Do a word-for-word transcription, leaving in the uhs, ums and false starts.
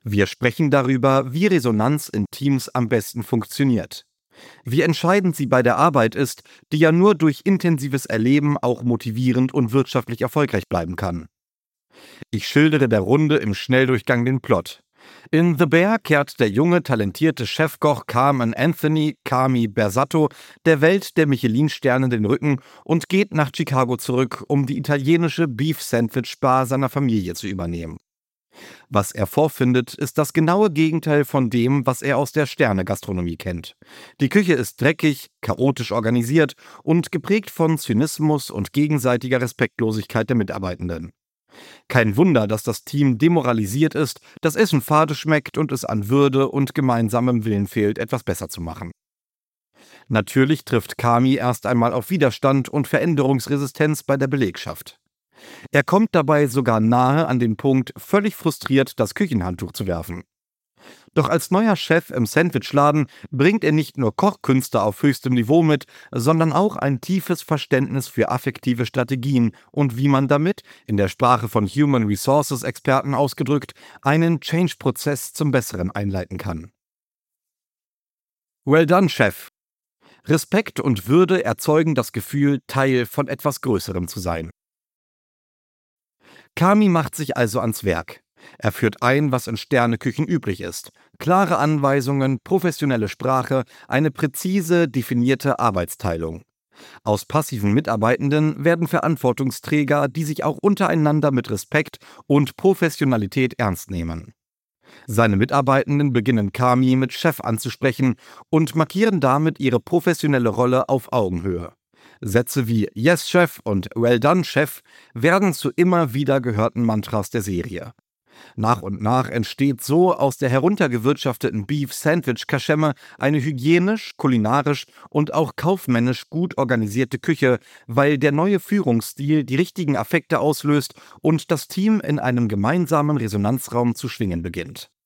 Wir sprechen darüber, wie Resonanz in Teams am besten funktioniert. Wie entscheidend sie bei der Arbeit ist, die ja nur durch intensives Erleben auch motivierend und wirtschaftlich erfolgreich bleiben kann. Ich schildere der Runde im Schnelldurchgang den Plot. In The Bear kehrt der junge, talentierte Chefkoch Carmen Anthony Carmi Bersatto der Welt der Michelin-Sterne den Rücken und geht nach Chicago zurück, um die italienische Beef-Sandwich-Bar seiner Familie zu übernehmen. Was er vorfindet, ist das genaue Gegenteil von dem, was er aus der Sterne-Gastronomie kennt. Die Küche ist dreckig, chaotisch organisiert und geprägt von Zynismus und gegenseitiger Respektlosigkeit der Mitarbeitenden. Kein Wunder, dass das Team demoralisiert ist, das Essen fade schmeckt und es an Würde und gemeinsamem Willen fehlt, etwas besser zu machen. Natürlich trifft Kami erst einmal auf Widerstand und Veränderungsresistenz bei der Belegschaft. Er kommt dabei sogar nahe an den Punkt, völlig frustriert das Küchenhandtuch zu werfen. Doch als neuer Chef im Sandwichladen bringt er nicht nur Kochkünste auf höchstem Niveau mit, sondern auch ein tiefes Verständnis für affektive Strategien und wie man damit, in der Sprache von Human Resources Experten ausgedrückt, einen Change-Prozess zum Besseren einleiten kann. Well done, Chef! Respekt und Würde erzeugen das Gefühl, Teil von etwas Größerem zu sein. Kami macht sich also ans Werk. Er führt ein, was in Sterneküchen üblich ist. Klare Anweisungen, professionelle Sprache, eine präzise definierte Arbeitsteilung. Aus passiven Mitarbeitenden werden Verantwortungsträger, die sich auch untereinander mit Respekt und Professionalität ernst nehmen. Seine Mitarbeitenden beginnen Kami mit Chef anzusprechen und markieren damit ihre professionelle Rolle auf Augenhöhe. Sätze wie Yes, Chef und Well done, Chef werden zu immer wieder gehörten Mantras der Serie. Nach und nach entsteht so aus der heruntergewirtschafteten Beef-Sandwich-Kaschemme eine hygienisch, kulinarisch und auch kaufmännisch gut organisierte Küche, weil der neue Führungsstil die richtigen Affekte auslöst und das Team in einem gemeinsamen Resonanzraum zu schwingen beginnt.